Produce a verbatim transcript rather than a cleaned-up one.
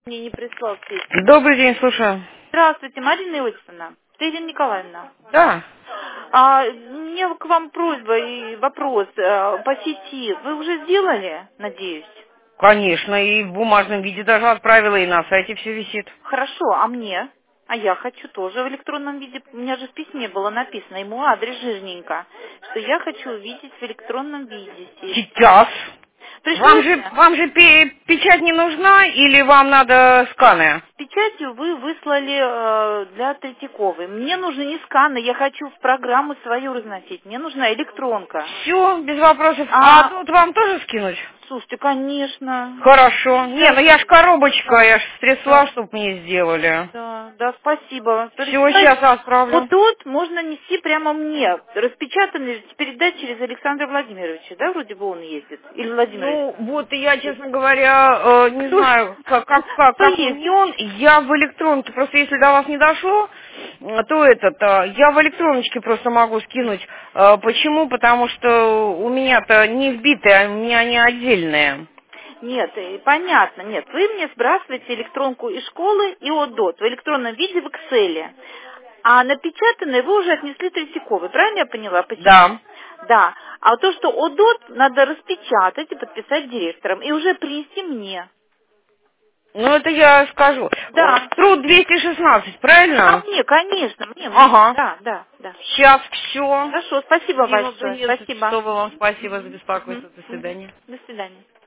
Мне не прислал письма. Добрый день, слушаю. Здравствуйте, Марина Иосифовна. Это Ирина Николаевна. Да, А, у меня к вам просьба и вопрос а, по сети. Вы уже сделали, надеюсь? конечно, и в бумажном виде даже отправила, и на сайте все висит. Хорошо, а мне? А я хочу тоже в электронном виде. У меня же в письме было написано, ему адрес жирненько, что я хочу увидеть в электронном виде сеть. Сейчас. Вам же, Пришлете? вам же пе- печать не нужна или вам надо сканы? С печатью вы выслали э, для Третьяковой. Мне нужны не сканы, я хочу в программу свою разносить. Мне нужна электронка. Все, без вопросов. А А, тут вам тоже скинуть? слушайте, конечно. Хорошо. Не, Сейчас, ну я ж коробочка, я ж стрясла, да, чтоб мне сделали. да, да, спасибо. Все, сейчас Пересылайте. отправлю. Вот тут можно нести прямо мне. Распечатанный передать через Александра Владимировича, да, вроде бы он ездит? Или Владимирович? Ну, вот и я, честно говоря, э, не Кто, ж- знаю, как, как, как, кто как он, не ездит? он. Я в электронке, просто если до вас не дошло, э, то этот, э, я в электроночке просто могу скинуть. Э, почему? Потому что у меня-то не вбитые, а у меня они отдельные. Нет, э, понятно, нет. Вы мне сбрасываете электронку из школы и ОДОТ в электронном виде в Excel. А напечатанные вы уже отнесли Третьяковой, правильно я поняла? По сети? Да. Да. А то, что ОДОТ, надо распечатать и подписать директором. И уже принести мне. Ну, это я скажу. Э, Да. Труд двести шестнадцать, А правильно? мне, конечно, мне, мне. Ага. Да, да, да. Сейчас все. Хорошо, спасибо Минут большое. одиннадцать Спасибо. часов. Вам спасибо за Мгм, беспокойство. мгм, До мгм. свидания. До свидания.